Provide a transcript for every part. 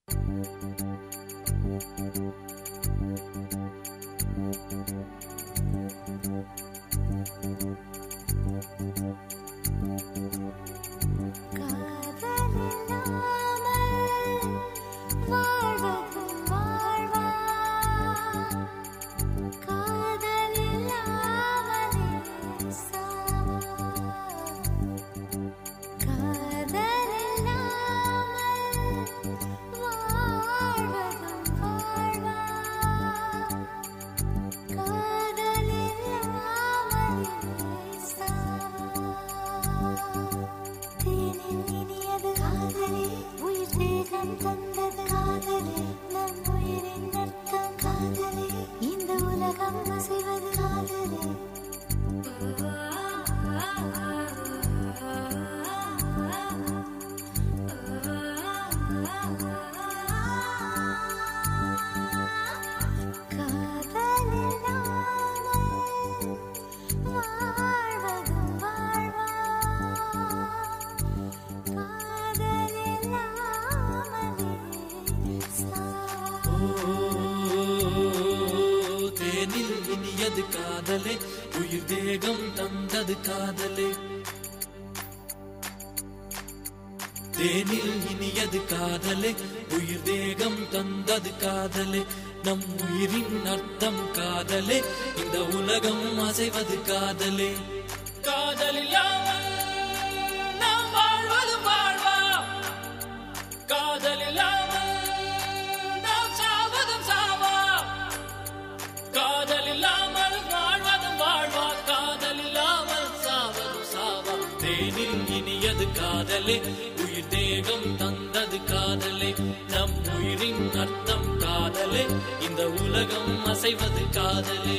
இனியது காதலே உயிர் தேகம் தந்தது காதலே தேனில் இனியது காதலே உயிர் தேகம் தந்தது காதலே நம் உயிரின் அர்த்தம் காதலே இந்த உலகம் அசைவது காதலே காதலில்லாமல் நாம் வாழ்வது வாழ்வா காதலில்லாமல் நாம் சாவதும் சாவா காதலில்லாமல் வாழ்வதும் வாழ்வா காதலில்லாமல் சாவதும் சாவா தேனில் இனியது காதலே உயிர் தேகம் தந்தது காதலே நம் உயிரின் அர்த்தம் காதலே இந்த உலகம் அசைவது காதலே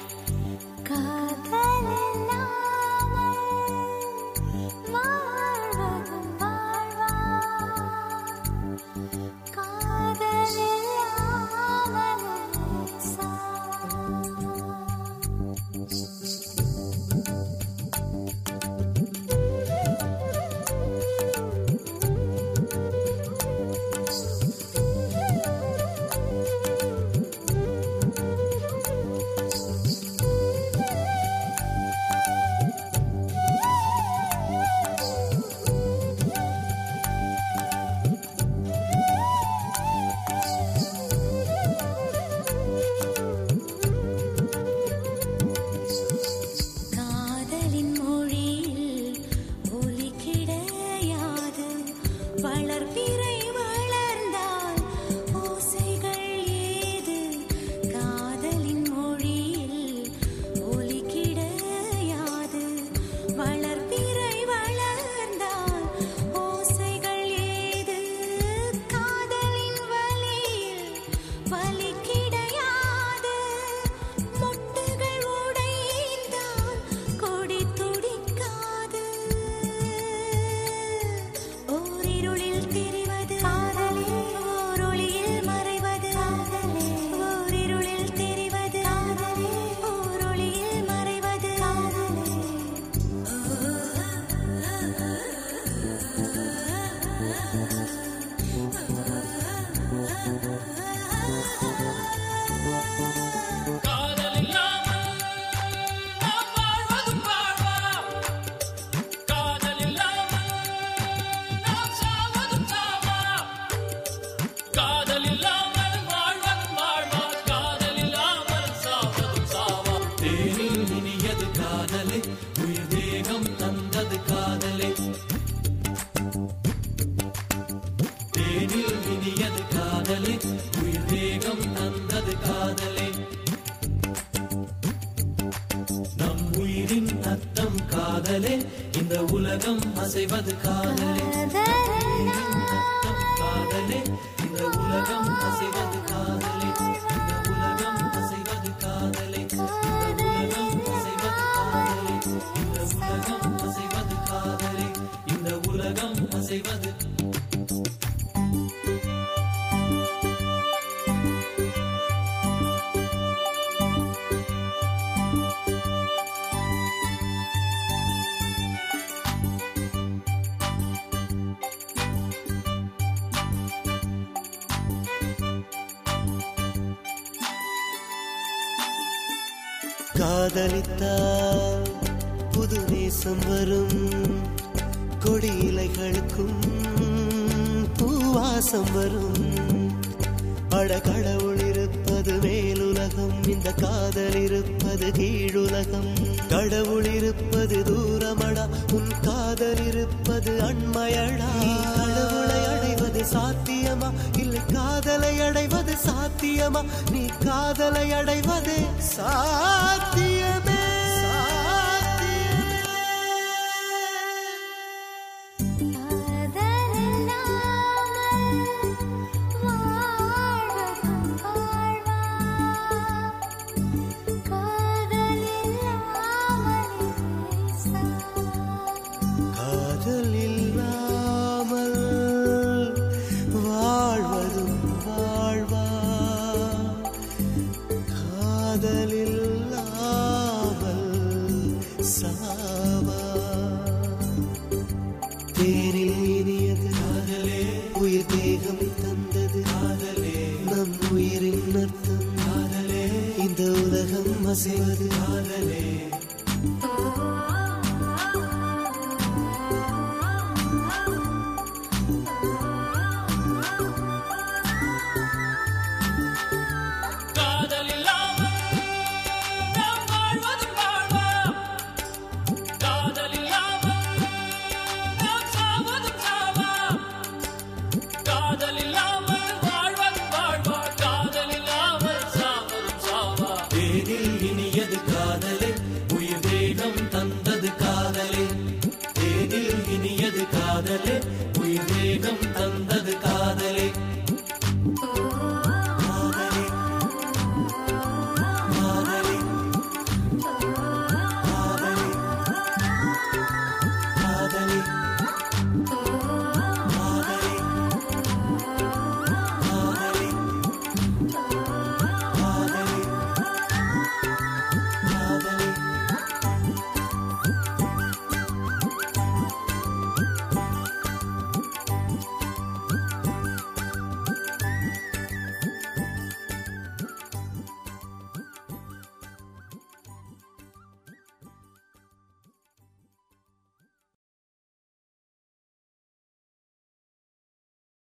காதலே இந்த உலகம் அசைவது காதலே காதலே இந்த உலகம் அசைவது காதலே இந்த உலகம் அசைவது காதலே இந்த உலகம் அசைவது காதலே இந்த உலகம் அசைவது காதலே இந்த உலகம் அசைவது காதலித்தால் புது நேசம் வரும், கொடி இலைகளுக்கும் பூவாசம் வரும். அட கடவுள் இருப்பது மேலுலகம், இந்த காதல் இருப்பது கீழுலகம். கடவுள் இருப்பது தூரமடா, உன் காதல் இருப்பது அண்மையடா. கடவுளை அடைவது சாத்தியமா, இல்லை காதலை அடைவது சாத்தியமா? நீ காதலை அடைவது சாத்தியமே. தேனில் இனியது காதலே, உயிர் தேகம் தந்தது காதலே, நம் உயிரின் அர்த்தம் காதலே, இந்த உலகம் அசைவது காதலே.